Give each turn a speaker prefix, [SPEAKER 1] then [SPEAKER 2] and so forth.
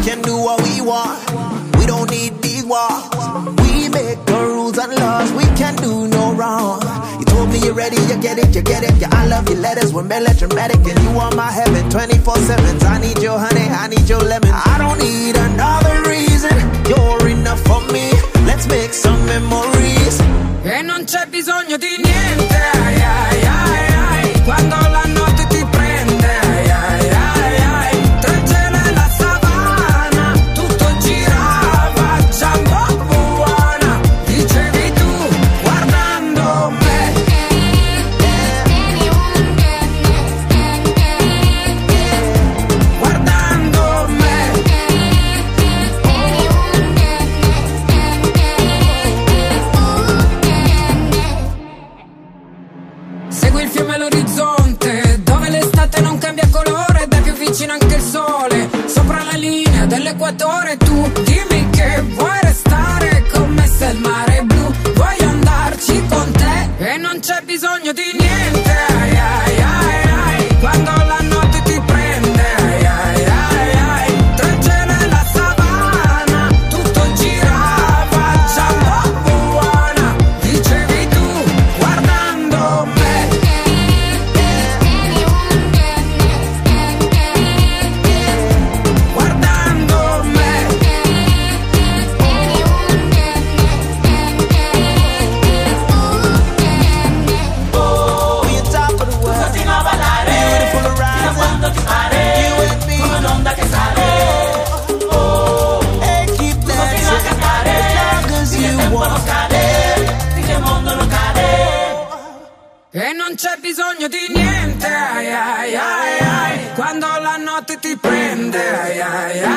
[SPEAKER 1] can do what we want. We don't need these walls. We make the rules and laws. We can do no wrong. You told me you're ready, you get it, you get it. Yeah, I love your letters, we're melodramatic, and you are my heaven 24/7. I need your honey, I need your lemon. I don't need another reason. You're enough for me. Let's make some memories.
[SPEAKER 2] E non c'è bisogno di niente, ai, ai, ai, ai. Quando la notte ti prende, ai, ai, ai, ai. Tra il cielo e la savana, tutto girava, Jumbo buona, dicevi tu, guardando me. Guardando me. Segui il fiume all'orizzonte, dove l'estate non cambia colore, ed è più vicino anche il sole, sopra la linea dell'equatore. Tu dimmi che vuoi restare con me se il mare è blu, voglio andarci con te e non c'è bisogno di niente, ai, ai, ai, ai. Quando la notte ti prende, ai, ai, ai, ai. Tra il cielo e la savana, tutto girava, Jumbo buona, dicevi tu, guardando me. Guardando me.
[SPEAKER 1] Oh, you're top of the world. Beautiful horizon. You and me.
[SPEAKER 3] Come un'onda che sale.
[SPEAKER 1] Hey, keep dancing. As long as you
[SPEAKER 3] Non
[SPEAKER 1] want.
[SPEAKER 3] scade, finché il mondo non cade.
[SPEAKER 2] E non c'è bisogno di niente, ai, ai, ai, ai. Quando la notte ti prende, ai, ai, ai.